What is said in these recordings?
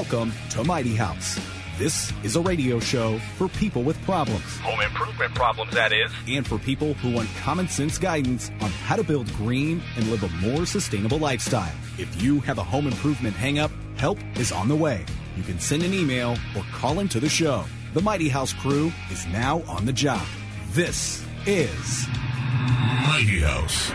Welcome to Mighty House. This is a radio show for people with problems. Home improvement problems, that is. And for people who want common sense guidance on how to build green and live a more sustainable lifestyle. If you have a home improvement hang-up, help is on the way. You can send an email or call into the show. The Mighty House crew is now on the job. This is Mighty House.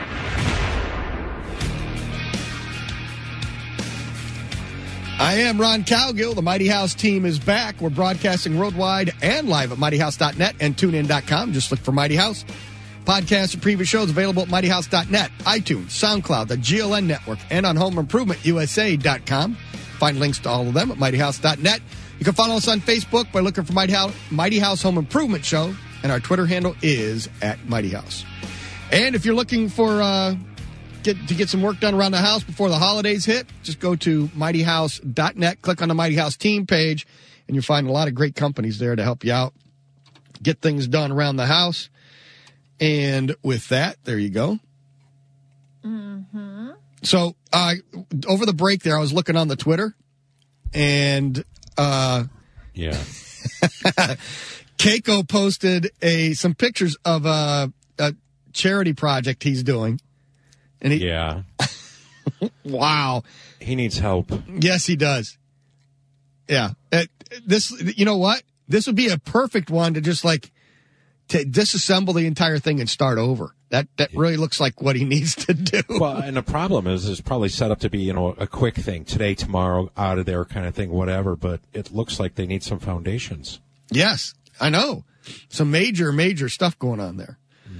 I am Ron Cowgill. The Mighty House team is back. We're broadcasting worldwide and live at mightyhouse.net and tunein.com. Just look for Mighty House. Podcasts and previous shows available at mightyhouse.net, iTunes, SoundCloud, the GLN Network, and on homeimprovementusa.com. Find links to all of them at mightyhouse.net. You can follow us on Facebook by looking for Mighty House Home Improvement Show, and our Twitter handle is at Mighty House. And if you're looking for get some work done around the house before the holidays hit, just go to mightyhouse.net, click on the Mighty House team page, and you'll find a lot of great companies there to help you out, get things done around the house. And with that, there you go. Mm-hmm. So over the break there, I was looking on the Twitter, and Keiko posted some pictures of a charity project he's doing. And wow. He needs help. Yes, he does. Yeah. You know what? This would be a perfect one to just to disassemble the entire thing and start over. That really looks like what he needs to do. Well, and the problem is it's probably set up to be, a quick thing. Today, tomorrow, out of there kind of thing, whatever. But it looks like they need some foundations. Yes, I know. Some major, major stuff going on there.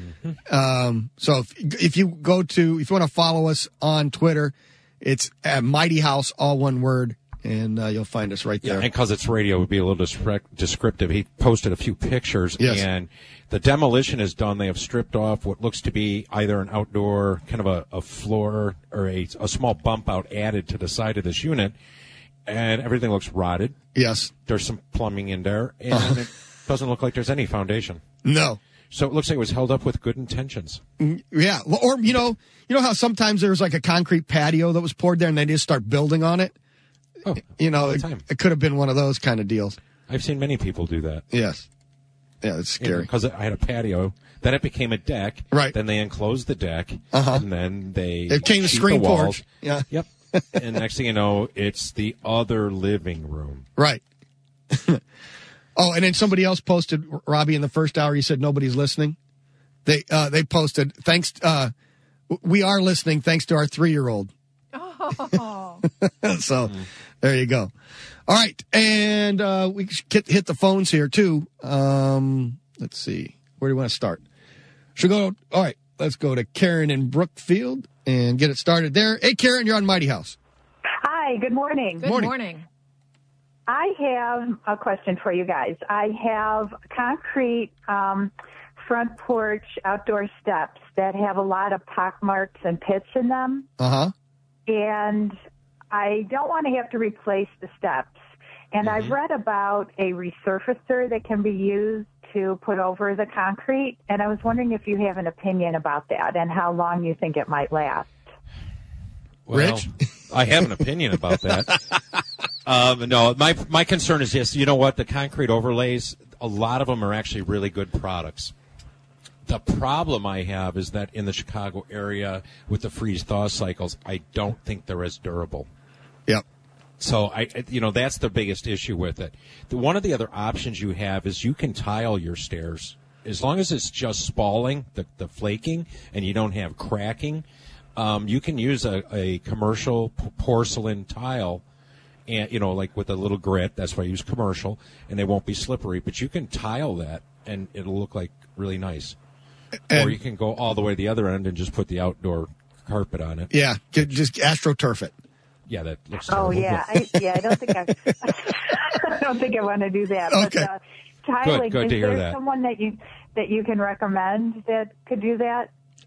So if you want to follow us on Twitter, it's at Mighty House, all one word, and you'll find us right there. Yeah, and because it's radio, it would be a little descriptive. He posted a few pictures, yes. And the demolition is done. They have stripped off what looks to be either an outdoor kind of a floor or a small bump out added to the side of this unit, and everything looks rotted. Yes. There's some plumbing in there, and it doesn't look like there's any foundation. No. So it looks like it was held up with good intentions. Yeah. Or, you know how sometimes there's like a concrete patio that was poured there and they just start building on it? Oh, it could have been one of those kind of deals. I've seen many people do that. Yes. Yeah, it's scary. Because I had a patio, then it became a deck. Right. Then they enclosed the deck. Uh-huh. And then they changed the screen porch. Yeah. Yep. And next thing you know, it's the other living room. Right. Oh, and then somebody else posted, Robbie, in the first hour, you said nobody's listening. They posted, thanks, we are listening thanks to our 3-year-old. Oh. So, there you go. All right, and we should hit the phones here, too. Let's see. Where do we want to start? All right, let's go to Karen in Brookfield and get it started there. Hey, Karen, you're on Mighty House. Hi, good morning. Good morning. I have a question for you guys. I have concrete front porch outdoor steps that have a lot of pock marks and pits in them. Uh-huh. And I don't want to have to replace the steps. And I've read about a resurfacer that can be used to put over the concrete. And I was wondering if you have an opinion about that and how long you think it might last. Well, Rich? I have an opinion about that. No, my concern is this. You know what? The concrete overlays, a lot of them are actually really good products. The problem I have is that in the Chicago area with the freeze-thaw cycles, I don't think they're as durable. Yep. So, that's the biggest issue with it. One of the other options you have is you can tile your stairs. As long as it's just spalling, the flaking, and you don't have cracking, you can use a commercial porcelain tile, and like with a little grit. That's why I use commercial, and they won't be slippery. But you can tile that, and it'll look like really nice. Or you can go all the way to the other end and just put the outdoor carpet on it. Yeah, just AstroTurf it. Yeah, that looks terrible. Oh, yeah. I don't think I don't think I want to do that. Okay. But tiling, Good to is hear there that. someone that you can recommend that could do that?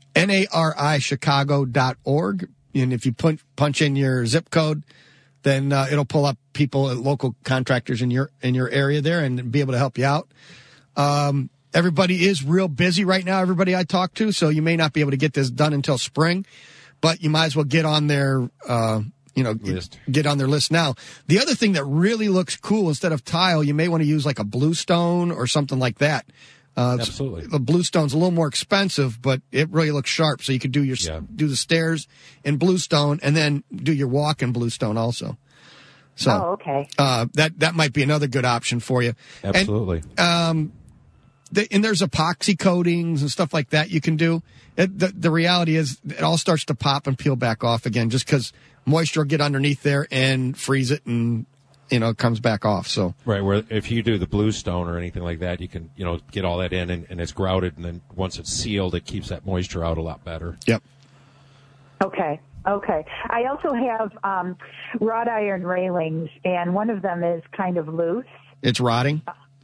NARIChicago.org. And if you punch in your zip code, then it'll pull up people, local contractors in your area there, and be able to help you out. Everybody is real busy right now, everybody I talk to, so you may not be able to get this done until spring, but you might as well get on their get on their list now. The other thing that really looks cool, instead of tile, you may want to use like a bluestone or something like that. Absolutely. The bluestone's a little more expensive, but it really looks sharp. So you could do do the stairs in bluestone and then do your walk in bluestone also. So, okay. That might be another good option for you. Absolutely. And there's epoxy coatings and stuff like that you can do. The reality is it all starts to pop and peel back off again just because moisture will get underneath there and freeze it and, it comes back off. So right, where if you do the bluestone or anything like that, you can, get all that in and it's grouted, and then once it's sealed, it keeps that moisture out a lot better. Yep. Okay. I also have wrought iron railings, and one of them is kind of loose. It's rotting?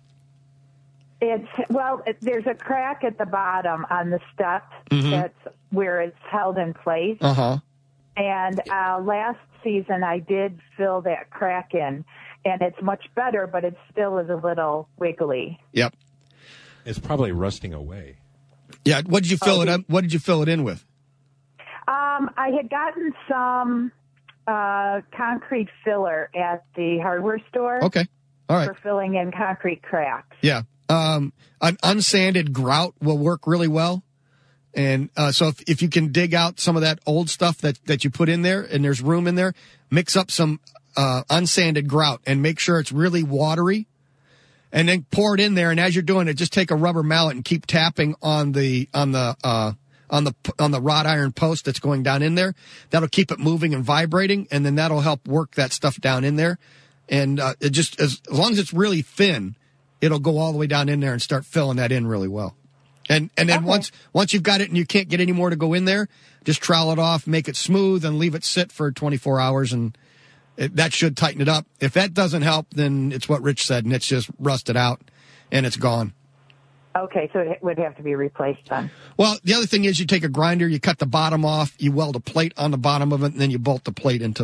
There's a crack at the bottom on the step. That's where it's held in place. Uh-huh. And last season I did fill that crack in, and it's much better, but it still is a little wiggly. Yep. It's probably rusting away. Yeah. What did you fill it up? What did you fill it in with? I had gotten some concrete filler at the hardware store. Okay. All right. For filling in concrete cracks. Yeah. An unsanded grout will work really well. And so if you can dig out some of that old stuff that you put in there and there's room in there, mix up some unsanded grout and make sure it's really watery. And then pour it in there. And as you're doing it, just take a rubber mallet and keep tapping on the wrought iron post that's going down in there. That'll keep it moving and vibrating, and then that'll help work that stuff down in there. And it just as long as it's really thin, it'll go all the way down in there and start filling that in really well. And then once you've got it and you can't get any more to go in there, just trowel it off, make it smooth, and leave it sit for 24 hours, and that should tighten it up. If that doesn't help, then it's what Rich said, and it's just rusted out, and it's gone. Okay, so it would have to be replaced then. Well, the other thing is you take a grinder, you cut the bottom off, you weld a plate on the bottom of it, and then you bolt the plate into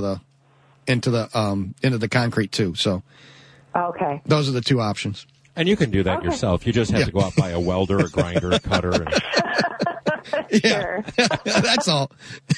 the concrete too. So, okay, those are the two options. And you can do that yourself. You just have to go out and buy a welder, a grinder, a cutter. Sure. That's all.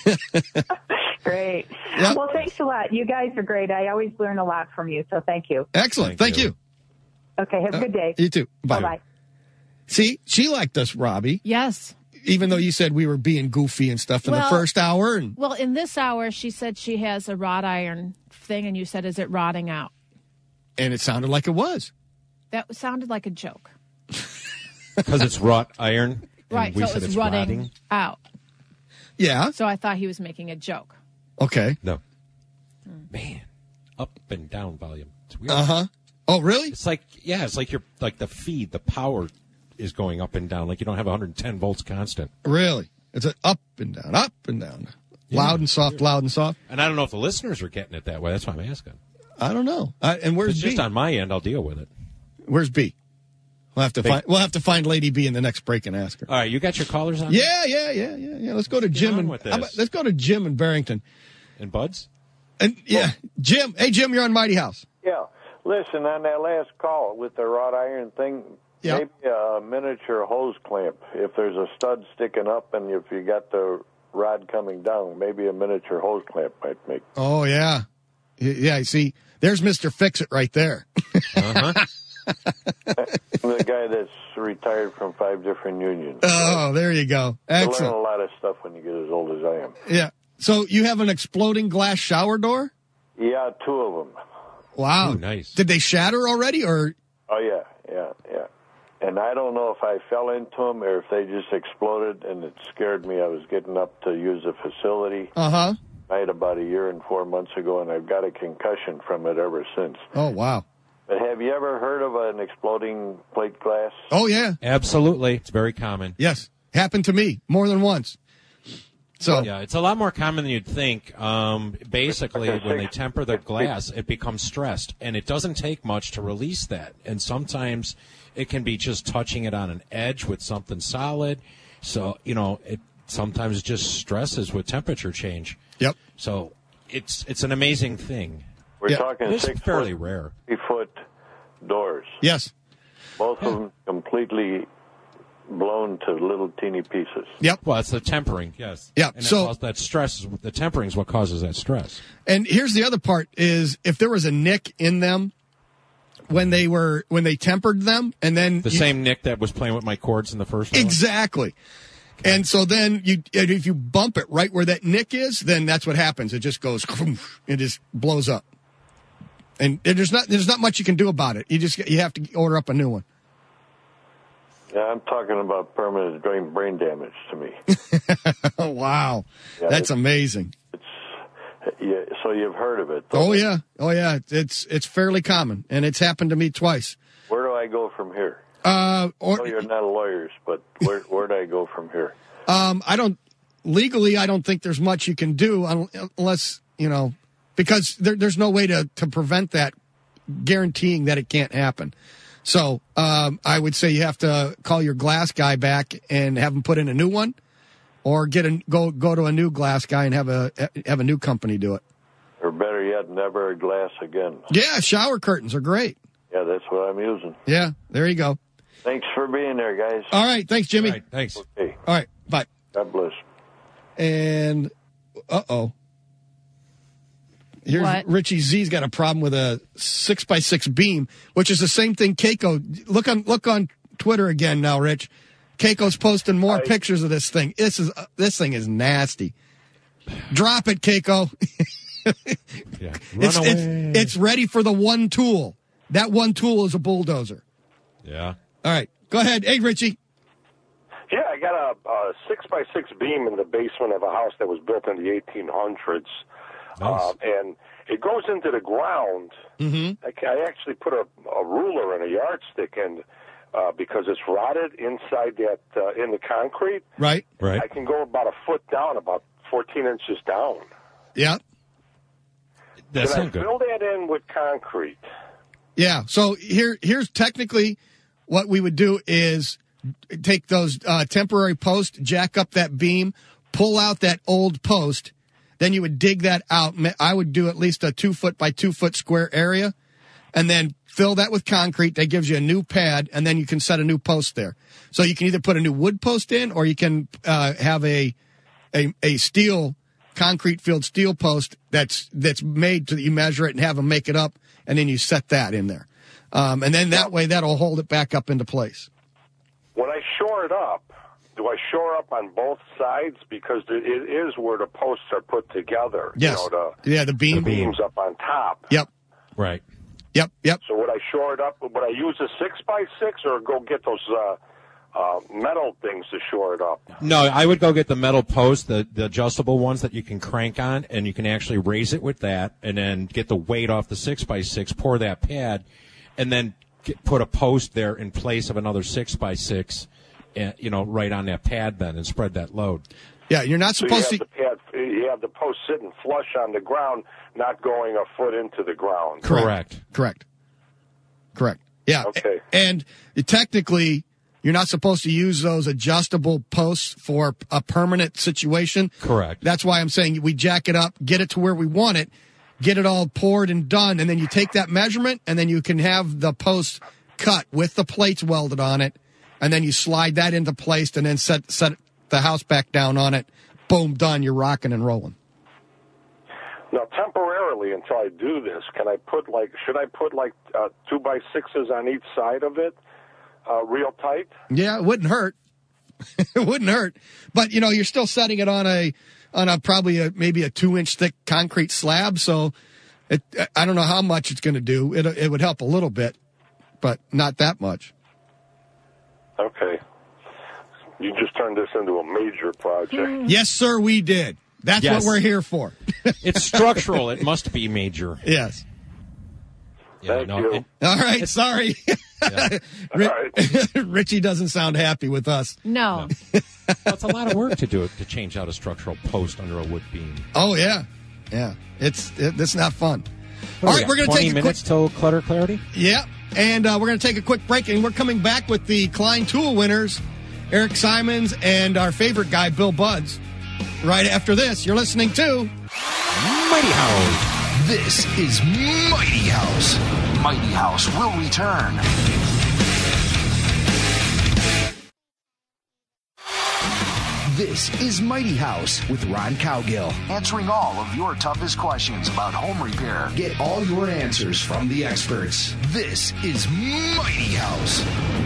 Great. Yep. Well, thanks a lot. You guys are great. I always learn a lot from you, so thank you. Excellent. Thank you. Okay, have a good day. You too. Bye. Bye-bye. See, she liked us, Robbie. Yes. Even though you said we were being goofy and stuff in the first hour. Well, in this hour, she said she has a wrought iron thing, and you said, is it rotting out? And it sounded like it was. That sounded like a joke. Because it's wrought iron. Right, we so said it's it's rotting out. Yeah. So I thought he was making a joke. Okay. No. Man, up and down volume. It's weird. Uh-huh. Oh, really? It's like, the feed, the power is going up and down. Like you don't have 110 volts constant. Really? It's an up and down, up and down. Yeah. Loud and soft, loud and soft. And I don't know if the listeners are getting it that way. That's why I'm asking. I don't know. And where's it's B? Just on my end, I'll deal with it. Where's B? We'll have to find Lady B in the next break and ask her. All right, you got your callers on? Yeah. Let's go to Jim let's go to Jim in Barrington. And Buds? And Jim. Hey Jim, you're on Mighty House. Yeah. Listen, on that last call with the wrought iron thing, maybe a miniature hose clamp. If there's a stud sticking up and if you got the rod coming down, maybe a miniature hose clamp might make. Oh yeah. Yeah, see, there's Mr. Fix-It right there. Uh-huh. The guy that's retired from 5 different unions. Oh, there you go. Excellent. You learn a lot of stuff when you get as old as I am. Yeah. So you have an exploding glass shower door? Yeah, 2 of them. Wow. Ooh, nice. Did they shatter already, or? Oh, yeah. And I don't know if I fell into them or if they just exploded, and it scared me. I was getting up to use the facility. Uh-huh. I had about 1 year and 4 months ago, and I've got a concussion from it ever since. Oh, wow. But have you ever heard of an exploding plate glass? Oh, yeah. Absolutely. It's very common. Yes. Happened to me more than once. So yeah, it's a lot more common than you'd think. Basically, when they temper the glass, it becomes stressed, and it doesn't take much to release that. And sometimes it can be just touching it on an edge with something solid. So, it sometimes just stresses with temperature change. Yep. So it's an amazing thing. We're talking It's 6 fairly foot, rare. 3 foot doors. Yes. Both of them completely blown to little teeny pieces. Yep. Well, it's the tempering, yes. Yep. And So that stress, the tempering is what causes that stress. And here's the other part is if there was a nick in them when they tempered them, and then The same Nick that was playing with my cords in the first one? exactly. And so then if you bump it right where that nick is, then that's what happens. It just goes, it just blows up. And there's not much you can do about it. You have to order up a new one. Yeah, I'm talking about permanent brain damage to me. Oh, wow. Yeah, That's amazing. Yeah, so you've heard of it. Oh yeah. It's fairly common, and it's happened to me twice. Where do I go from here? I know you're not lawyers, but where do I go from here? I don't think there's much you can do unless, because there's no way to prevent that, guaranteeing that it can't happen. So I would say you have to call your glass guy back and have him put in a new one, or go to a new glass guy and have a new company do it. Or better yet, never a glass again. Yeah, shower curtains are great. Yeah, that's what I'm using. Yeah, there you go. Thanks for being there, guys. All right, thanks, Jimmy. All right, thanks. Okay. All right, bye. God bless. And here's What? Richie Z's got a problem with a 6x6 beam, which is the same thing. Keiko, look on Twitter again now, Rich. Keiko's posting more pictures of this thing. This thing is nasty. Drop it, Keiko. Yeah. Run away. It's ready for the one tool. That one tool is a bulldozer. Yeah. All right, go ahead. Hey, Richie. Yeah, I got a 6x6 beam in the basement of a house that was built in the 1800s. Nice. And it goes into the ground. Mm-hmm. I actually put a ruler and a yardstick in because it's rotted inside that in the concrete. Right. Right. I can go about a foot down, about 14 inches down. Yeah. That's Can I not good. fill that in with concrete? Yeah. So here's technically what we would do is take those temporary posts, jack up that beam, pull out that old post. Then you would dig that out. I would do at least a 2 foot by 2 foot square area, and then fill that with concrete. That gives you a new pad, and then you can set a new post there. So you can either put a new wood post in, or you can have a steel, concrete filled steel post that's made so that you measure it and have them make it up, and then you set that in there. And then that way that'll hold it back up into place. When I shore it up, do I shore up on both sides? Because it is where the posts are put together. Yes. The beam. The beam's up on top. Yep. Right. Yep. So would I shore it up? Would I use a 6x6 or go get those metal things to shore it up? No, I would go get the metal post, the adjustable ones that you can crank on, and you can actually raise it with that, and then get the weight off the 6x6, pour that pad, and then put a post there in place of another 6x6, right on that pad then, and spread that load. Yeah, you're not supposed to. You have the post sitting flush on the ground, not going a foot into the ground. Correct. Yeah. Okay. And technically, you're not supposed to use those adjustable posts for a permanent situation. Correct. That's why I'm saying we jack it up, get it to where we want it, get it all poured and done, and then you take that measurement, and then you can have the post cut with the plates welded on it, and then you slide that into place, and then set the house back down on it. Boom, done. You're rocking and rolling. Now, temporarily, until I do this, should I put 2x6s on each side of it, real tight? Yeah, it wouldn't hurt. It wouldn't hurt. But, you're still setting it on a probably maybe a 2-inch thick concrete slab. So I don't know how much it's going to do. It would help a little bit, but not that much. Okay. You just turned this into a major project. Yes, sir, we did. That's Yes. what we're here for. It's structural. It must be major. Yes. Yeah, Thank you. All right, sorry. All right. Richie doesn't sound happy with us. No. It's a lot of work to do it, to change out a structural post under a wood beam. Oh, yeah. Yeah. It's not fun. All right, we're going to 20 take a minutes till clutter clarity? Yeah, and we're going to take a quick break, and we're coming back with the Klein Tool winners, Eric Simons and our favorite guy, Bill Buds. Right after this, you're listening to Mighty House. This is Mighty House. Mighty House will return. This is Mighty House with Ron Cowgill, answering all of your toughest questions about home repair. Get all your answers from the experts. This is Mighty House.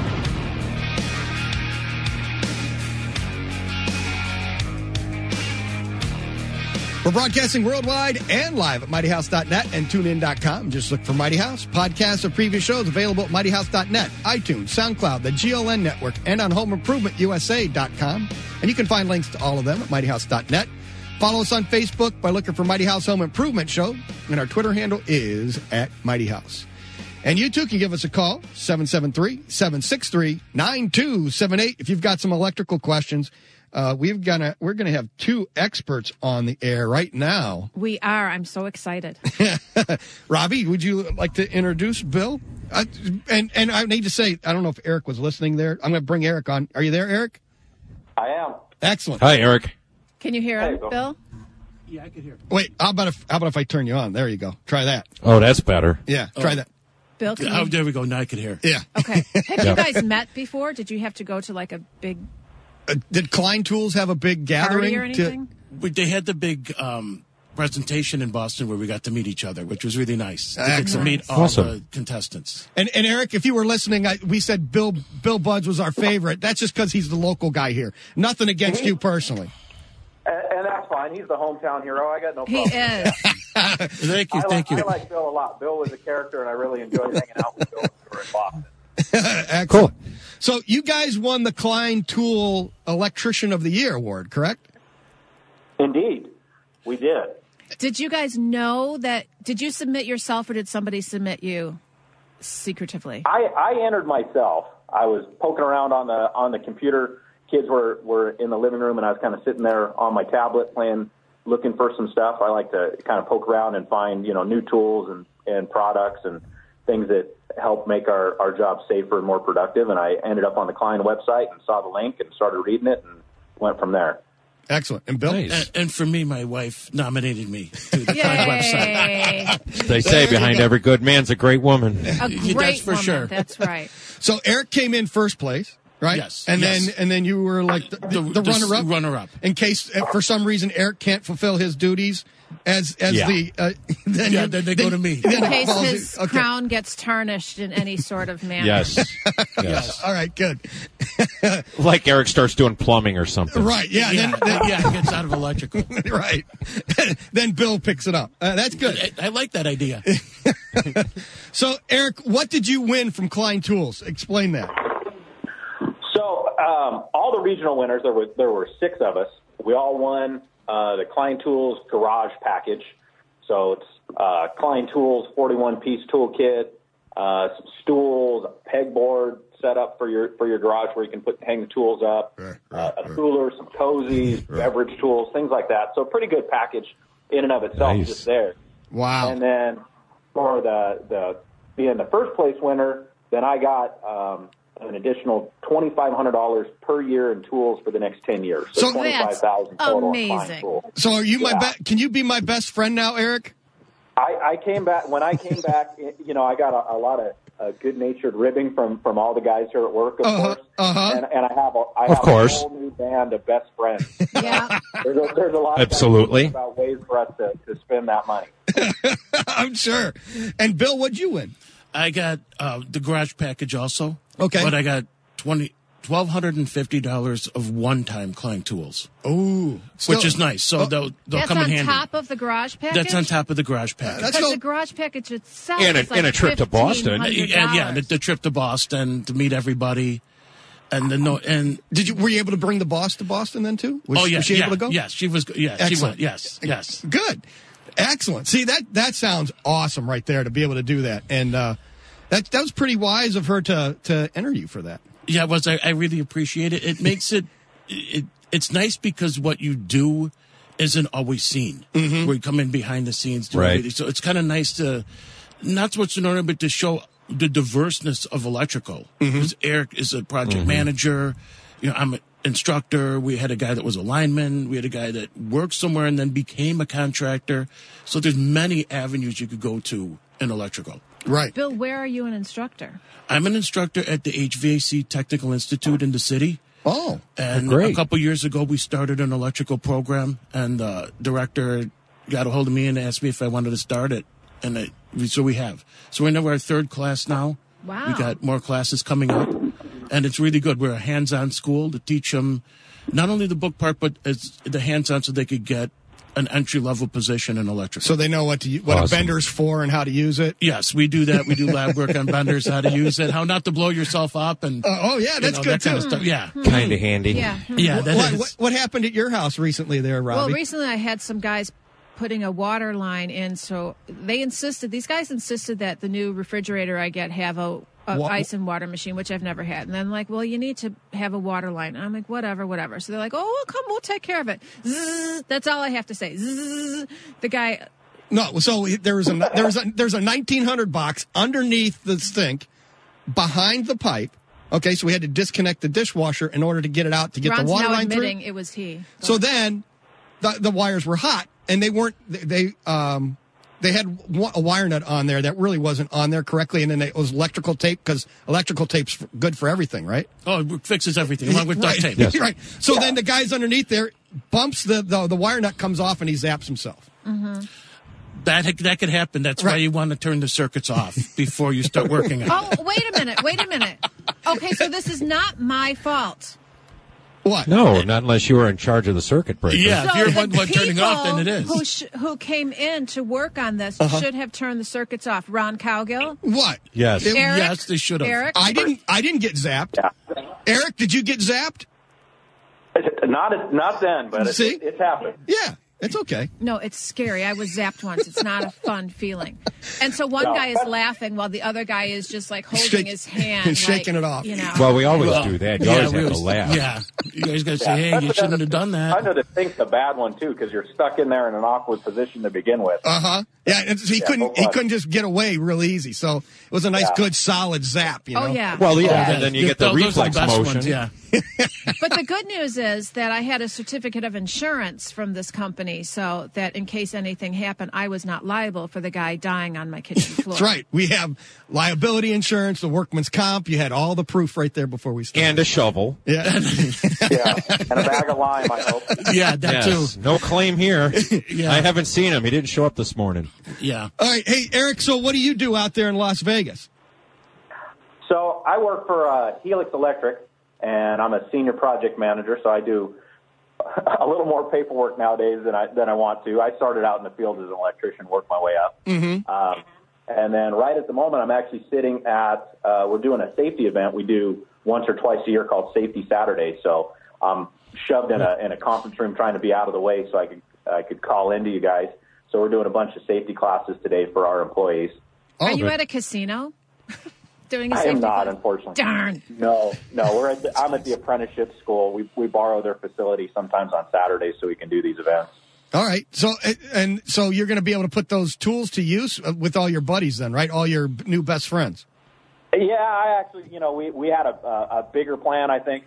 We're broadcasting worldwide and live at mightyhouse.net and tunein.com. Just look for Mighty House. Podcasts of previous shows available at mightyhouse.net, iTunes, SoundCloud, the GLN Network, and on homeimprovementusa.com. And you can find links to all of them at mightyhouse.net. Follow us on Facebook by looking for Mighty House Home Improvement Show. And our Twitter handle is at Mighty House. And you too can give us a call, 773-763-9278. If you've got some electrical questions. We're gonna have two experts on the air right now. We are. I'm so excited. Robbie, would you like to introduce Bill? And I need to say, I don't know if Eric was listening there. I'm going to bring Eric on. Are you there, Eric? I am. Excellent. Hi, Eric. Can you hear him, Bill? Yeah, I can hear him. Wait, how about if I turn you on? There you go. Try that. Oh, that's better. Yeah, try that. Bill, there we go. Now I can hear. Yeah. Okay. Have you guys met before? Did you have to go to like a big did Klein Tools have a big gathering? Party or anything? They had the big presentation in Boston where we got to meet each other, which was really nice. Excellent. To meet all the contestants. And Eric, if you were listening, we said Bill Budds was our favorite. That's just because he's the local guy here. Nothing against you personally. And that's fine. He's the hometown hero. I got no problem. He is. Thank you. I like Bill a lot. Bill was a character, and I really enjoyed hanging out with Bill when we were in Boston. Excellent. Cool. So you guys won the Klein Tool Electrician of the Year award, correct? Indeed, we did. Did you guys know that? Did you submit yourself, or did somebody submit you secretively? I entered myself. I was poking around on the computer. Kids were in the living room, and I was kind of sitting there on my tablet looking for some stuff. I like to kind of poke around and find new tools and products and things that help make our job safer and more productive. And I ended up on the Klein website and saw the link and started reading it and went from there. Excellent. And Bill? Nice. And for me, my wife nominated me to the Klein website. They say behind every good man's a great woman. A great That's for woman. sure. That's right. So Eric came in first place, right? Yes. And yes. then you were like the runner-up? Runner-up. In case, for some reason, Eric can't fulfill his duties as the... then they go to me. In case his crown gets tarnished in any sort of manner. Yes. All right, good. Like Eric starts doing plumbing or something. Right, yeah. It gets out of electrical. Right. Then Bill picks it up. That's good. I like that idea. So, Eric, what did you win from Klein Tools? Explain that. So all the regional winners, there were 6 of us. We all won the Klein Tools Garage Package. So it's Klein Tools 41-piece toolkit, some stools, a pegboard set up for your garage where you can hang the tools up, a cooler, some cozies, beverage tools, things like that. So a pretty good package in and of itself, just there. Wow. And then for the being the first place winner, then I got an additional $2,500 per year in tools for the next 10 years. So $25,000 total. Amazing. So are you can you be my best friend now, Eric? I came back. When I came back, I got a lot of good-natured ribbing from all the guys here at work, of course. And I have a whole new band of best friends. Yeah. There's a lot Absolutely. about ways for us to spend that money. I'm sure. And Bill, what'd you win? I got the garage package also. Okay. But I got $1,250 of one-time Klein Tools. Oh, which is nice. So they'll come in handy. That's on top of the garage package? That's on top of the garage package. Because the garage package itself and is like a trip to Boston. The trip to Boston to meet everybody. And were you able to bring the boss to Boston then too? Was she able to go? Yes, she was. Yeah, excellent. She went. Yes. Good, excellent. See that sounds awesome right there to be able to do that, and that was pretty wise of her to enter you for that. Yeah, it was. I really appreciate it. It makes it's nice because what you do isn't always seen. Mm-hmm. Where you come in behind the scenes, right? So it's kind of nice to not so much in order, but to show the diverseness of electrical. Because Eric is a project manager. I'm an instructor. We had a guy that was a lineman. We had a guy that worked somewhere and then became a contractor. So there's many avenues you could go to in electrical. Right. Bill, where are you an instructor? I'm an instructor at the HVAC Technical Institute in the city. Oh, and great. A couple years ago, we started an electrical program, and the director got a hold of me and asked me if I wanted to start it, and so we have. So we're in our third class now. Wow. We got more classes coming up, and it's really good. We're a hands-on school to teach them not only the book part, but it's the hands-on so they could get an entry-level position in electrical. So they know what a bender's for and how to use it? Yes, we do that. We do lab work on benders, how to use it, how not to blow yourself up. And that's good, that too. kind of stuff. Yeah. Kind of handy. Yeah. Yeah. What happened at your house recently there, Robbie? Well, recently I had some guys putting a water line in, so these guys insisted that the new refrigerator I get have a ice and water machine, which I've never had. And then like, well, you need to have a water line. And I'm like, whatever. So they're like, oh, well, we'll take care of it. Zzz, that's all I have to say. Zzz. The guy. No, so there's a 1900 box underneath the sink, behind the pipe. Okay, so we had to disconnect the dishwasher in order to get it out to get Ron's the water now line through. admitting it was he. So then the wires were hot, and they weren't. They had a wire nut on there that really wasn't on there correctly, and then it was electrical tape, because electrical tape's good for everything, right? Oh, it fixes everything, along with duct tape. Yes. Right. So then the guy's underneath there bumps the wire nut comes off, and he zaps himself. Mm-hmm. That could happen. That's why you want to turn the circuits off before you start working on it. Oh, wait a minute. Okay, so this is not my fault. What? No, not unless you were in charge of the circuit breaker. Yeah, So if you're the one turning off, then it is. Who came in to work on this should have turned the circuits off. Ron Cowgill? What? Yes. Eric? Yes, they should have. Eric? I didn't get zapped. Yeah. Eric, did you get zapped? Not then, but it's happened. Yeah, it's okay. No, it's scary. I was zapped once. It's not a fun feeling. And so one guy is laughing while the other guy is just like holding his hand. And shaking it off. You know. Well, we always do that. You always have to laugh. Yeah. You guys got to say, hey, you shouldn't have done that. I know to think the bad one, too, because you're stuck in there in an awkward position to begin with. Uh-huh. Yeah, and so he couldn't just get away real easy. So it was a nice, good, solid zap, you know? Oh, yeah. Well, yeah, and then you get the reflex motion. Ones, yeah. But the good news is that I had a certificate of insurance from this company, so that in case anything happened, I was not liable for the guy dying on my kitchen floor. That's right. We have liability insurance, the workman's comp. You had all the proof right there before we started. And a shovel. Yeah. Yeah, and a bag of lime, I hope. Yeah, that too. No claim here. Yeah. I haven't seen him. He didn't show up this morning. Yeah. All right. Hey, Eric, so what do you do out there in Las Vegas? So I work for Helix Electric, and I'm a senior project manager, so I do a little more paperwork nowadays than I want to. I started out in the field as an electrician, worked my way up. Mm-hmm. And then right at the moment, I'm actually sitting at, we're doing a safety event we do once or twice a year called Safety Saturday. So I'm shoved in a conference room trying to be out of the way so I could call into you guys. So we're doing a bunch of safety classes today for our employees. Are you at a casino? Doing a I safety am not, class? unfortunately. Darn. No, I'm at the apprenticeship school. We borrow their facility sometimes on Saturdays so we can do these events. All right. So you're going to be able to put those tools to use with all your buddies then, right? All your new best friends. Yeah, I actually, we had a bigger plan, I think.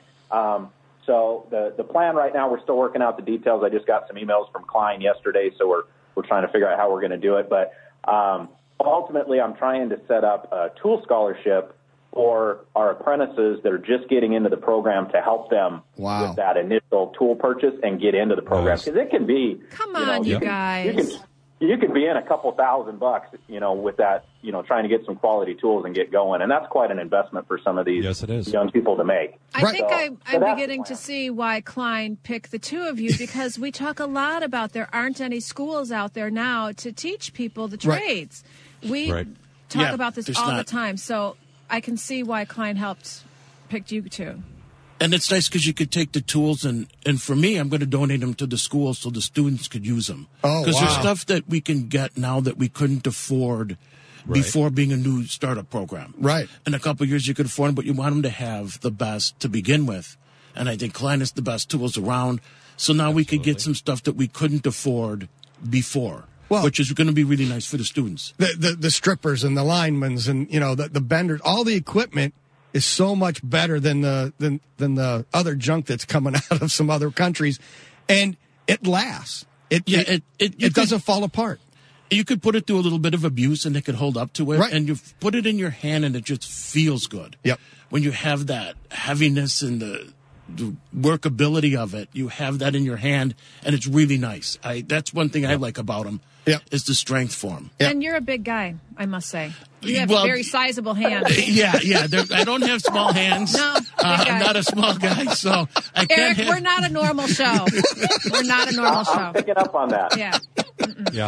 So the plan right now, we're still working out the details. I just got some emails from Klein yesterday, so we're trying to figure out how we're going to do it. But ultimately, I'm trying to set up a tool scholarship for our apprentices that are just getting into the program to help them with that initial tool purchase and get into the program. Because it can be... Come on, you guys. You could be in a couple $1,000, with that, trying to get some quality tools and get going. And that's quite an investment for some of these young people to make. I think I'm beginning to see why Klein picked the two of you, because we talk a lot about there aren't any schools out there now to teach people the trades. We talk about this all the time. So I can see why Klein picked you two. And it's nice because you could take the tools and for me, I'm going to donate them to the schools so the students could use them. Oh, because there's stuff that we can get now that we couldn't afford before being a new startup program. Right. In a couple of years, you could afford them, but you want them to have the best to begin with. And I think Klein is the best tools around. So now we could get some stuff that we couldn't afford before. Which is going to be really nice for the students. The strippers and the linemen and the benders, all the equipment is so much better than the other junk that's coming out of some other countries, and it lasts. It doesn't fall apart. You could put it through a little bit of abuse, and it could hold up to it. And you put it in your hand, and it just feels good. Yep. When you have that heaviness and workability of it. You have that in your hand, and it's really nice. That's one thing I like about them. Yeah. Is the strength for them. And you're a big guy, I must say. You have very sizable hands. Yeah. I don't have small hands. No, I'm not a small guy, so I can't Eric, we're not a normal show. We're not a normal show. I'm picking up on that. Yeah. Yeah.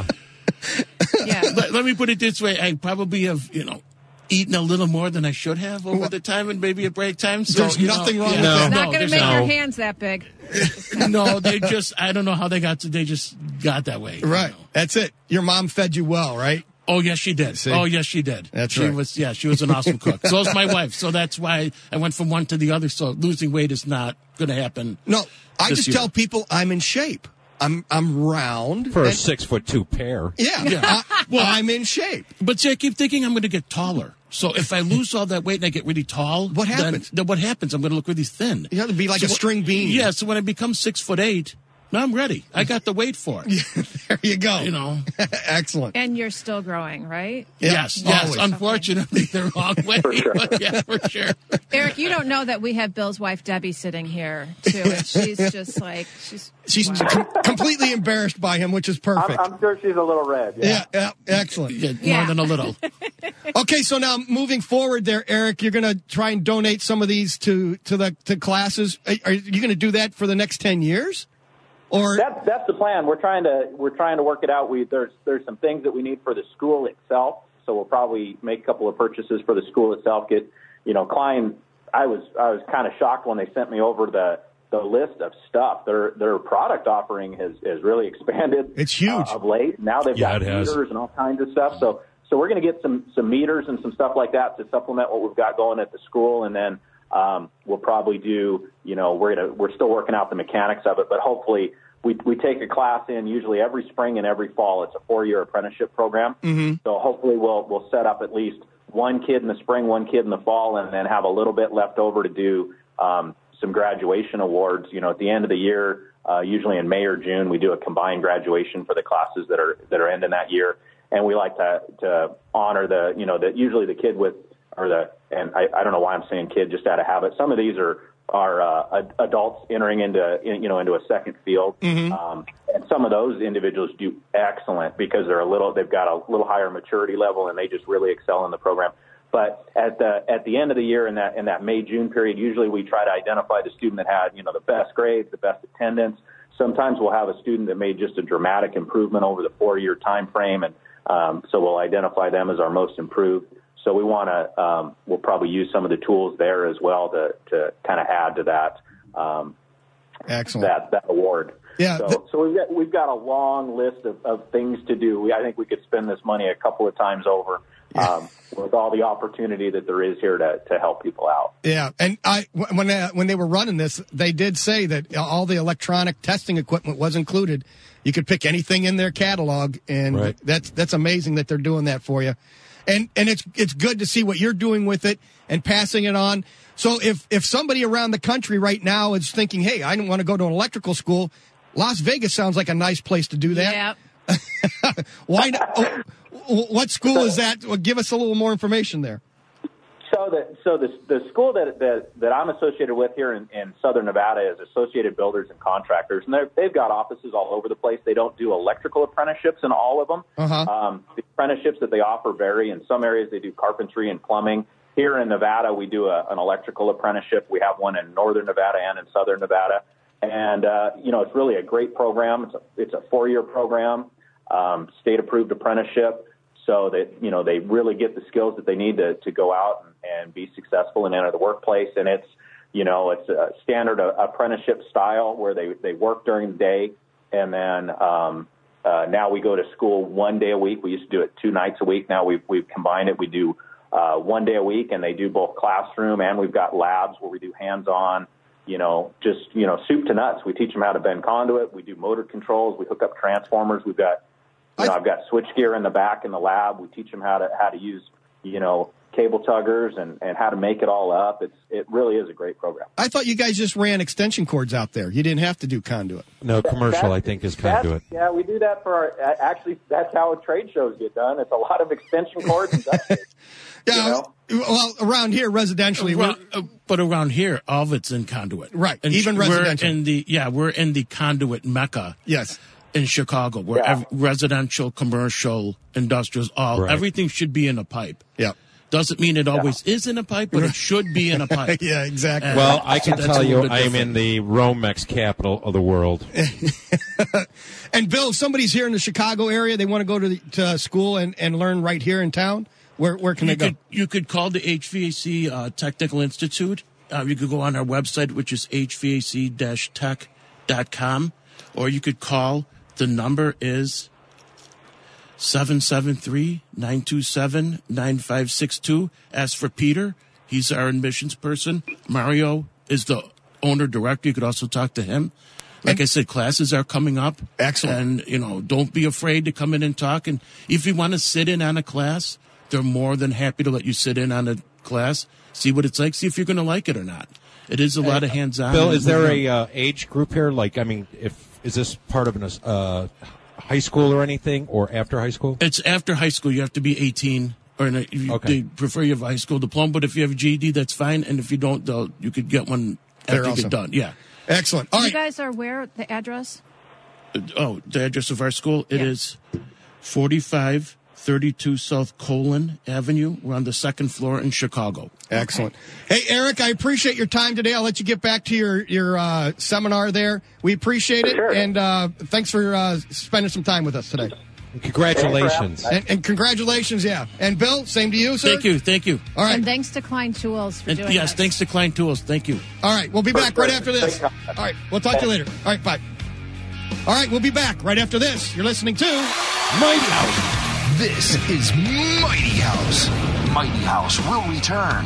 Yeah. Let me put it this way. I probably have, eaten a little more than I should have over the time and maybe at break time. So, there's nothing wrong with It's that. not going to make your hands that big. No, I don't know how they just got that way. Right. That's it. Your mom fed you well, right? Oh, yes, she did. See? Oh, yes, she did. That's right. She was an awesome cook. So was my wife. So that's why I went from one to the other. So losing weight is not going to happen. No, I just year. tell people I'm in shape. I'm round. For a 6'2" pair. Yeah. I'm in shape. But see, I keep thinking I'm going to get taller. So if I lose all that weight and I get really tall, what happens? Then what happens? I'm going to look really thin. You have to be like a string bean. Yeah. So when I become 6'8", now I'm ready. I got the weight for it. There you go. Excellent. And you're still growing, right? Yes. Always. Unfortunately, the wrong way. For sure. But yeah, for sure. Eric, you don't know that we have Bill's wife, Debbie, sitting here, too. And she's just like, she's completely embarrassed by him, which is perfect. I'm sure she's a little red. Yeah, excellent. More than a little. Okay, so now moving forward there, Eric, you're going to try and donate some of these to classes. Are you going to do that for the next 10 years? Or that's the plan. We're trying to work it out. There's some things that we need for the school itself, so we'll probably make a couple of purchases for the school itself. Klein. I was kind of shocked when they sent me over the list of stuff. Their product offering has really expanded. It's huge of late. Now they've got meters and all kinds of stuff. So we're going to get some meters and some stuff like that to supplement what we've got going at the school, and then we'll probably do. We're still working out the mechanics of it, but hopefully we take a class in usually every spring and every fall. It's a 4-year apprenticeship program. Mm-hmm. So hopefully we'll set up at least one kid in the spring, one kid in the fall, and then have a little bit left over to do some graduation awards. At the end of the year, usually in May or June, we do a combined graduation for the classes that are ending that year, and we like to honor usually the kid with and I don't know why I'm saying kid just out of habit. Some of these are adults entering into a second field, mm-hmm. And some of those individuals do excellent because they've got a little higher maturity level and they just really excel in the program. But at the end of the year in that May-June period, usually we try to identify the student that had the best grades, the best attendance. Sometimes we'll have a student that made just a dramatic improvement over the 4-year time frame, and so we'll identify them as our most improved. So we want to we'll probably use some of the tools there as well to kind of add to that. Excellent. That award. Yeah. So we've got a long list of things to do. I think we could spend this money a couple of times over with all the opportunity that there is here to help people out. Yeah, and when they were running this, they did say that all the electronic testing equipment was included. You could pick anything in their catalog, and that's amazing that they're doing that for you. And it's good to see what you're doing with it and passing it on. So if somebody around the country right now is thinking, hey, I don't want to go to an electrical school, Las Vegas sounds like a nice place to do that. Yeah. Why not? What school is that? Well, give us a little more information there. So the school that I'm associated with here in Southern Nevada is Associated Builders and Contractors, and they've got offices all over the place. They don't do electrical apprenticeships in all of them. Uh-huh. The apprenticeships that they offer vary. In some areas, they do carpentry and plumbing. Here in Nevada, we do an electrical apprenticeship. We have one in Northern Nevada and in Southern Nevada, and it's really a great program. It's a 4-year program, state-approved apprenticeship. So that they really get the skills that they need to go out and be successful and enter the workplace. And it's a standard apprenticeship style where they work during the day, and then now we go to school 1 day a week. We used to do it 2 nights a week. Now we've combined it. We do 1 day a week, and they do both classroom and we've got labs where we do hands-on. Soup to nuts. We teach them how to bend conduit. We do motor controls. We hook up transformers. We've got I've got switchgear in the back in the lab. We teach them how to use, cable tuggers and how to make it all up. It really is a great program. I thought you guys just ran extension cords out there. You didn't have to do conduit. No, commercial, I think, is conduit. Yeah, we do that for actually, that's how trade shows get done. It's a lot of extension cords and duct tape. Yeah. Well, around here, residentially, but around here, all of it's in conduit. Right. And even residential. We're in the conduit mecca. Yes. In Chicago, where residential, commercial, industrials, everything should be in a pipe. Yeah. Doesn't mean it always is in a pipe, but it should be in a pipe. Yeah, exactly. Well, I can tell you I am in the Romex capital of the world. And, Bill, if somebody's here in the Chicago area, they want to go to school and learn right here in town, where can they go? You could call the HVAC Technical Institute. You could go on our website, which is hvac-tech.com, or you could call. The number is 773-927-9562. Ask for Peter. He's our admissions person. Mario is the owner-director. You could also talk to him. Like I said, classes are coming up. Excellent. And, don't be afraid to come in and talk. And if you want to sit in on a class, they're more than happy to let you sit in on a class, see what it's like, see if you're going to like it or not. It is a lot of hands-on. Bill, is there a age group here? Is this part of high school or anything, or after high school? It's after high school. You have to be 18, they prefer you have a high school diploma. But if you have a GED, that's fine. And if you don't, you could get one after you get done. Yeah. Excellent. All right. You guys are where? The address? The address of our school? It is 4532 South Colon Avenue. We're on the second floor in Chicago. Excellent. Hey, Eric, I appreciate your time today. I'll let you get back to your seminar there. We appreciate it, and thanks for spending some time with us today. Congratulations. And congratulations, yeah. And Bill, same to you, sir. Thank you. All right. And thanks to Klein Tools for doing Yes, this. thanks to Klein Tools. Thank you. All right, we'll be back right after this. All right, we'll talk to you later. All right, bye. All right, we'll be back right after this. You're listening to Mighty House. This is Mighty House. Mighty House will return.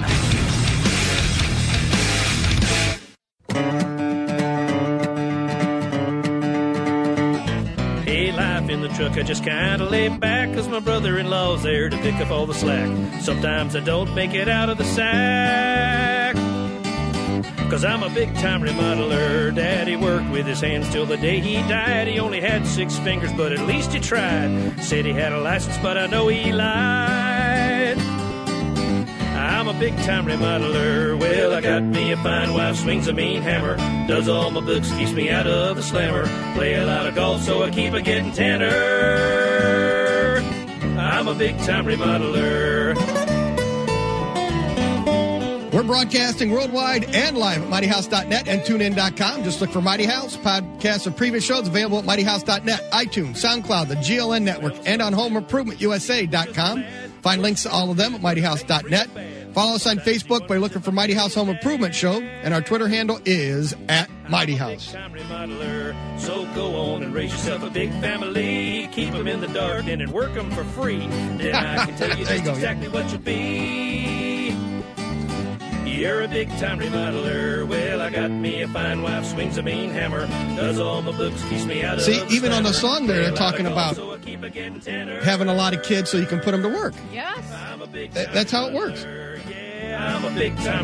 Hey, life in the truck, I just kinda lay back, 'cause my brother-in-law's there to pick up all the slack. Sometimes I don't make it out of the sack, 'cause I'm a big-time remodeler. Daddy worked with his hands till the day he died. He only had 6 fingers, but at least he tried. Said he had a license, but I know he lied. I'm a big-time remodeler. Well, I got me a fine wife, swings a mean hammer, does all my books, keeps me out of the slammer. Play a lot of golf, so I keep a getting tanner. I'm a big-time remodeler. We're broadcasting worldwide and live at mightyhouse.net and tunein.com. Just look for Mighty House. Podcasts of previous shows available at mightyhouse.net, iTunes, SoundCloud, the GLN Network, and on HomeImprovementUSA.com. Find links to all of them at mightyhouse.net. Follow us on Facebook by looking for Mighty House Home Improvement Show, and our Twitter handle is @MightyHouse. So go on and raise yourself a big family. Keep them in the dark and then work them for free. Then I can tell you just exactly what you'll be. You're a big-time remodeler. Well, I got me a fine wife, swings a mean hammer, does all my books, keeps me out of See, even on the song there, they're talking about having a lot of kids so you can put them to work. Yes. That's how it works. I'm a big-time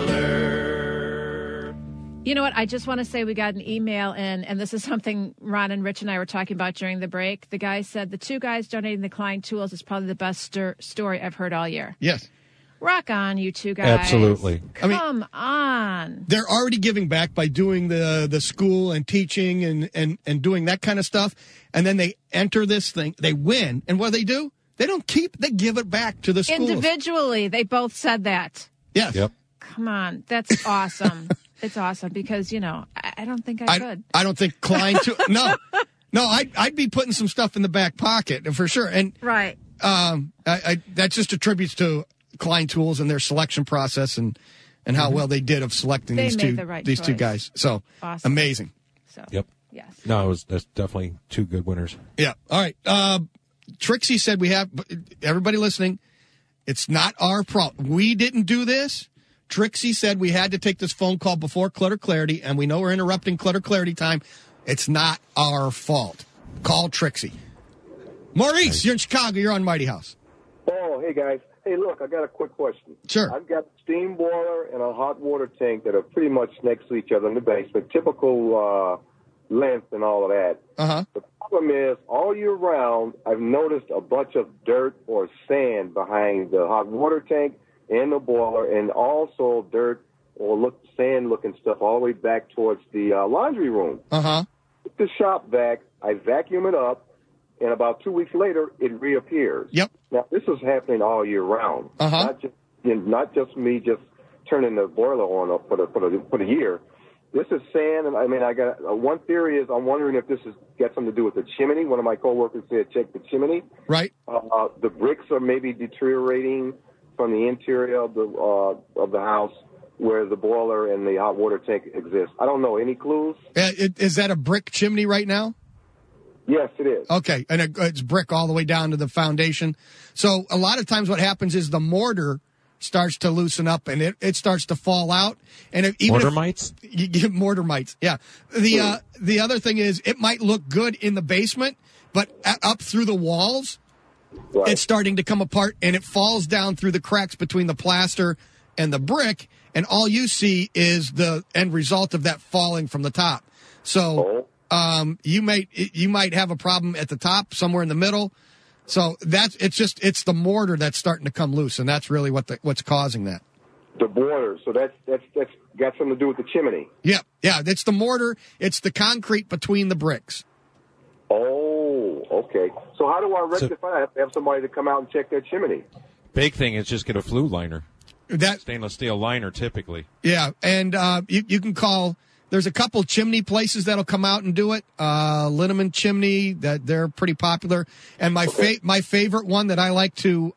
remodeler. You know what? I just want to say we got an email in, and this is something Ron and Rich and I were talking about during the break. The guy said the 2 guys donating the Klein Tools is probably the best story I've heard all year. Yes. Rock on, you 2 guys. Absolutely. Come on. They're already giving back by doing the school and teaching and doing that kind of stuff. And then they enter this thing. They win. And what do? They don't keep. They give it back to the schools. Individually, they both said that. Yes. Yep. Come on. That's awesome. It's awesome because, I don't think I could. I don't think Klein No, I'd be putting some stuff in the back pocket for sure. And right. That just attributes to Klein Tools and their selection process and how well they did of selecting these two guys. So awesome. Amazing. So yep. Yes. No, that's definitely 2 good winners. Yeah. All right. Trixie said everybody listening, it's not our problem. We didn't do this. Trixie said we had to take this phone call before Clutter Clarity, and we know we're interrupting Clutter Clarity time. It's not our fault. Call Trixie. Maurice, you're in Chicago. You're on Mighty House. Oh, hey, guys. Hey, look, I got a quick question. Sure. I've got a steam boiler and a hot water tank that are pretty much next to each other in the basement. Typical length and all of that. Uh-huh. The problem is, all year round, I've noticed a bunch of dirt or sand behind the hot water tank and the boiler, and also dirt or sand-looking stuff all the way back towards the laundry room. Uh-huh. With the shop vac, I vacuum it up, and about 2 weeks later, it reappears. Yep. Now, this is happening all year round. Uh-huh. Not just me just turning the boiler on for the year. This is sand, and I mean, I got one theory is I'm wondering if this has got something to do with the chimney. One of my coworkers said check the chimney. Right. The bricks are maybe deteriorating from the interior of the house where the boiler and the hot water tank exist. I don't know. Any clues? Is that a brick chimney right now? Yes, it is. Okay, and it's brick all the way down to the foundation. So a lot of times what happens is the mortar starts to loosen up and it starts to fall out. And mortar mites? Mortar mites, yeah. The other thing is it might look good in the basement, but up through the walls, right, it's starting to come apart and it falls down through the cracks between the plaster and the brick, and all you see is the end result of that falling from the top. So you might have a problem at the top, somewhere in the middle. So it's the mortar that's starting to come loose, and that's really what's causing that. The mortar. So that's got something to do with the chimney. Yeah. It's the mortar. It's the concrete between the bricks. Oh, okay. So how do I rectify that? I have to have somebody to come out and check that chimney. Big thing is just get a flue liner. Stainless steel liner, typically. Yeah, and you can call. There's a couple chimney places that'll come out and do it. Linneman Chimney, that they're pretty popular. And my favorite one that I like to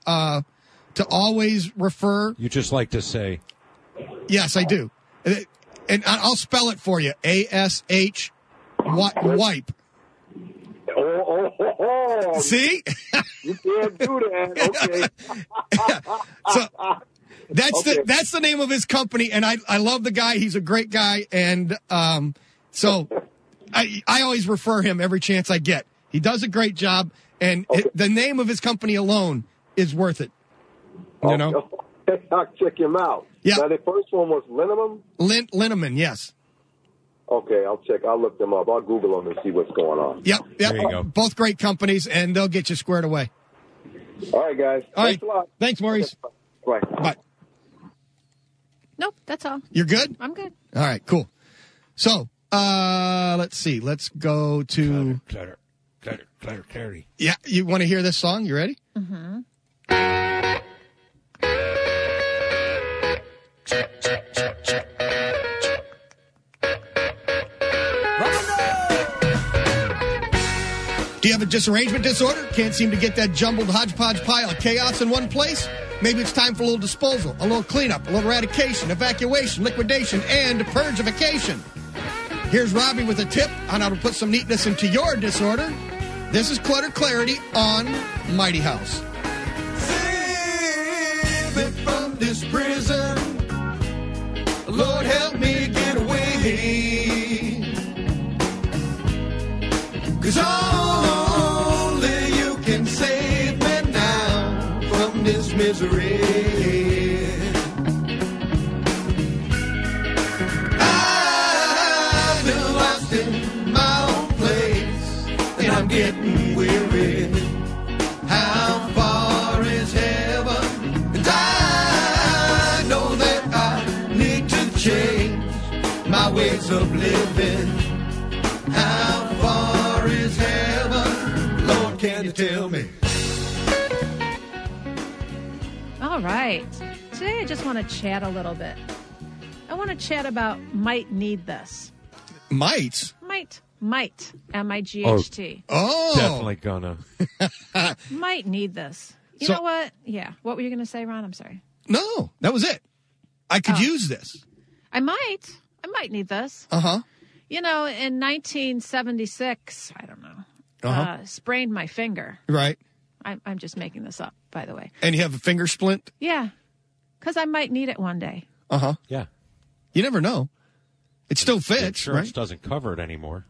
always refer. You just like to say. Yes, I do. And I'll spell it for you. ASH wipe. Oh. See? You can't do that. Okay. So that's the name of his company, and I love the guy. He's a great guy, and so I always refer him every chance I get. He does a great job, and the name of his company alone is worth it. You know? I'll check him out. Yeah. Now, the first one was Linneman? Linneman, yes. Okay, I'll check. I'll look them up. I'll Google them and see what's going on. Yep. There you go. Both great companies, and they'll get you squared away. All right, guys. Thanks a lot. Thanks, Maurice. Bye. Bye. Nope, that's all. You're good? I'm good. All right, cool. So, let's see. Let's go to... Clarity. Yeah, you want to hear this song? You ready? Mm-hmm. Do you have a disarrangement disorder? Can't seem to get that jumbled hodgepodge pile of chaos in one place? Maybe it's time for a little disposal, a little cleanup, a little eradication, evacuation, liquidation, and purgification. Here's Robbie with a tip on how to put some neatness into your disorder. This is Clutter Clarity on Mighty House. Save it from this prison. Lord, help me get away. 'Cause only you can save me now from this misery. I've been lost in my own place, and I'm getting weary. How far is heaven? And I know that I need to change my ways of living. How far is heaven? Lord, can you tell me? All right. Today I just want to chat a little bit. I want to chat about might need this. Might? Might. M-I-G-H-T. Oh. Definitely gonna. Might need this. You know what? Yeah. What were you going to say, Ron? I'm sorry. No, that was it. I could use this. I might need this. Uh-huh. You know, in 1976, I don't know, sprained my finger. Right. I'm just making this up, by the way. And you have a finger splint? Yeah, because I might need it one day. Uh-huh. Yeah. You never know. It still fits, insurance right? Doesn't cover it anymore.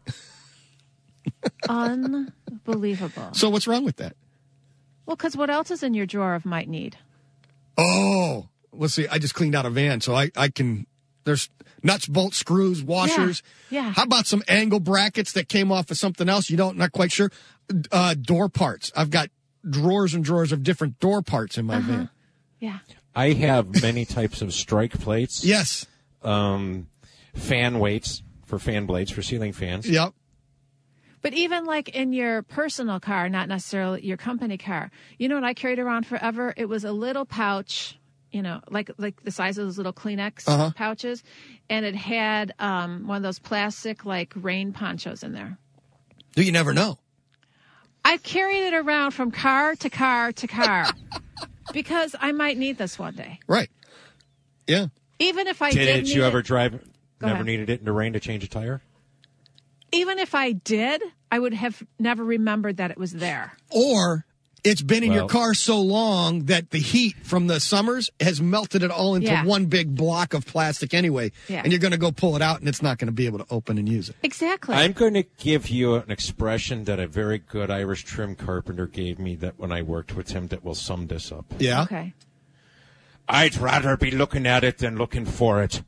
Unbelievable. So what's wrong with that? Well, because what else is in your drawer of might need? Oh, let's see. I just cleaned out a van, so I can There's nuts, bolts, screws, washers. Yeah. How about some angle brackets that came off of something else? Not quite sure. Door parts. I've got drawers and drawers of different door parts in my van. Yeah. I have many types of strike plates. Yes. Fan weights for fan blades for ceiling fans. Yep. But even like in your personal car, not necessarily your company car, you know what I carried around forever? It was a little pouch, like the size of those little Kleenex pouches, and it had one of those plastic like rain ponchos in there. You never know. I carried it around from car to car to car because I might need this one day. Right. Yeah. Even if I did you ever drive? Never ahead. needed it in the rain to change a tire? Even if I did, I would have never remembered that it was there. Or it's been in your car so long that the heat from the summers has melted it all into one big block of plastic anyway. Yeah. And you're going to go pull it out, and it's not going to be able to open and use it. Exactly. I'm going to give you an expression that a very good Irish trim carpenter gave me that when I worked with him that will sum this up. Yeah? Okay. I'd rather be looking at it than looking for it.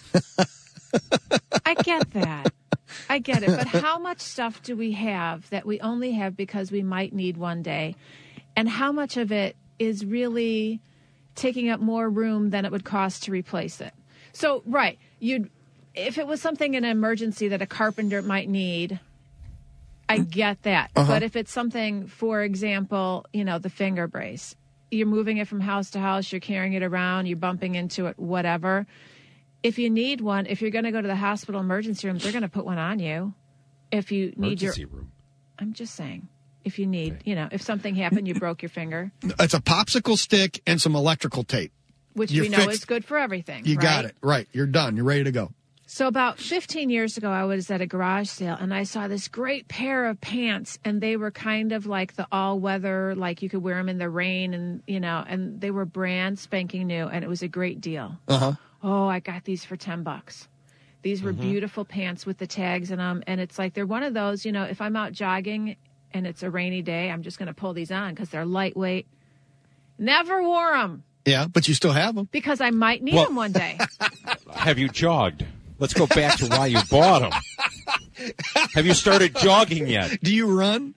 I get that. I get it. But how much stuff do we have that we only have because we might need one day? And how much of it is really taking up more room than it would cost to replace it? So, right, if it was something in an emergency that a carpenter might need, I get that. But if it's something, for example, the finger brace, you're moving it from house to house, you're carrying it around, you're bumping into it, whatever. If you need one, if you're going to go to the hospital emergency room, they're going to put one on you. If you need emergency room. I'm just saying, if you need, if something happened, you broke your finger. It's a popsicle stick and some electrical tape. Which You're we know fixed. is good for everything. You got it. Right. You're done. You're ready to go. So about 15 years ago, I was at a garage sale, and I saw this great pair of pants, and they were kind of like the all-weather, like you could wear them in the rain, and, and they were brand spanking new, and it was a great deal. Oh, I got these for $10. These were beautiful pants with the tags in them. And it's like they're one of those, if I'm out jogging and it's a rainy day, I'm just going to pull these on because they're lightweight. Never wore them. Yeah, but you still have them. Because I might need them one day. Have you jogged? Let's go back to why you bought them. Have you started jogging yet? Do you run?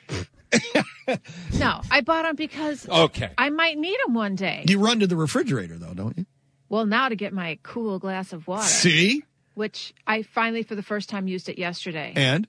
No, I bought them because I might need them one day. You run to the refrigerator, though, don't you? Well, now to get my cool glass of water. See? Which I finally, for the first time, used it yesterday. And?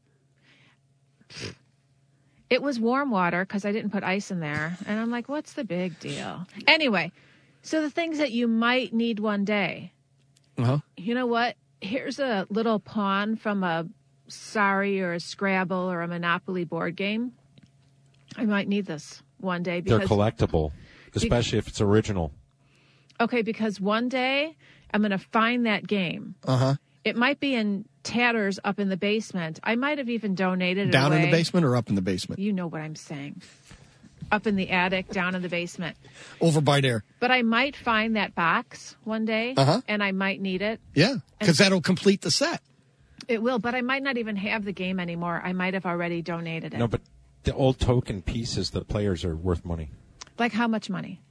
It was warm water because I didn't put ice in there. And I'm like, what's the big deal? Anyway, so the things that you might need one day. You know what? Here's a little pawn from a Sorry or a Scrabble or a Monopoly board game. I might need this one day. Because they're collectible, especially if it's original. Okay, because one day I'm going to find that game. It might be in tatters up in the basement. I might have even donated it down away. In the basement or up in the basement? You know what I'm saying. Up in the attic, down in the basement. Over by there. But I might find that box one day, and I might need it. Yeah, because that'll complete the set. It will, but I might not even have the game anymore. I might have already donated it. No, but the old token pieces, the players are worth money. Like how much money?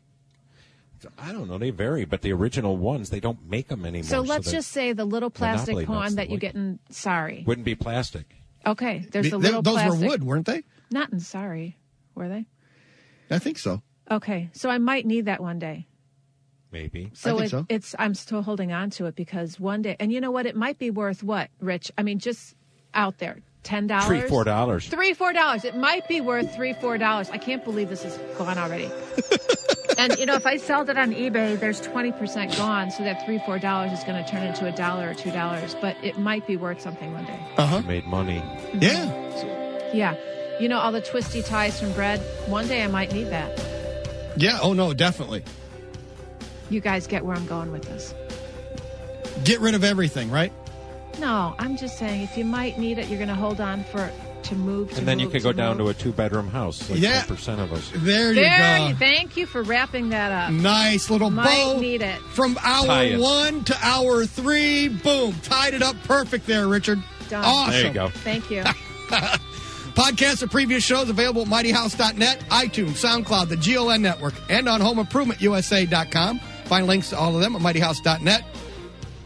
I don't know. They vary, but the original ones, they don't make them anymore. So let's just say the little plastic Monopoly pawn nuts, that you get in Sorry. Wouldn't be plastic. Okay, there's the little those plastic. were wood, weren't they? Not in Sorry, were they? I think so. Okay, so I might need that one day. Maybe. So, I think it's I'm still holding on to it because one day, and you know what? It might be worth what, Rich? I mean, just out there, $10, $3, $4. $3, $4. It might be worth $3, $4. I can't believe this is gone already. And if I sold it on eBay, there's 20% gone, so that $3, $4 is going to turn into $1 or $2. But it might be worth something one day. You made money. Yeah. Yeah. All the twisty ties from bread. One day I might need that. Yeah. Oh no, definitely. You guys get where I'm going with this. Get rid of everything, right? No, I'm just saying if you might need it, you're going to hold on to move. And then you could go down to a 2-bedroom house, like 10% of us. There you go. Thank you for wrapping that up. Nice little might bow. Need it. From hour 1 to hour 3. Boom. Tied it up perfect there, Richard. Done. Awesome. There you go. Thank you. Podcasts of previous shows available at mightyhouse.net, iTunes, SoundCloud, the GLN Network, and on HomeImprovementUSA.com. Find links to all of them at mightyhouse.net.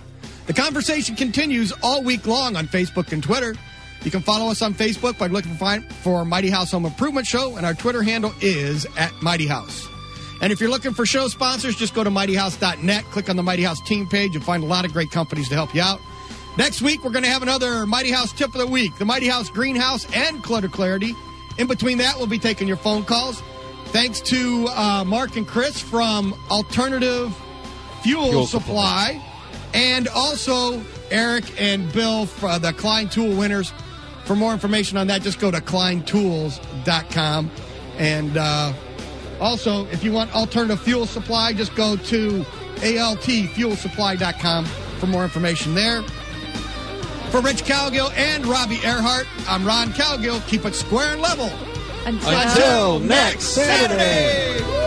The conversation continues all week long on Facebook and Twitter. You can follow us on Facebook by looking for Mighty House Home Improvement Show, and our Twitter handle is @MightyHouse. And if you're looking for show sponsors, just go to MightyHouse.net, click on the Mighty House team page. You'll find a lot of great companies to help you out. Next week, we're going to have another Mighty House tip of the week, the Mighty House Greenhouse and Clutter Clarity. In between that, we'll be taking your phone calls. Thanks to Mark and Chris from Alternative Fuel Supply, and also Eric and Bill for the Klein Tool winners. For more information on that, just go to KleinTools.com. And also, if you want Alternative Fuel Supply, just go to ALTFuelSupply.com for more information there. For Rich Cowgill and Robbie Earhart, I'm Ron Cowgill. Keep it square and level. Until next Saturday.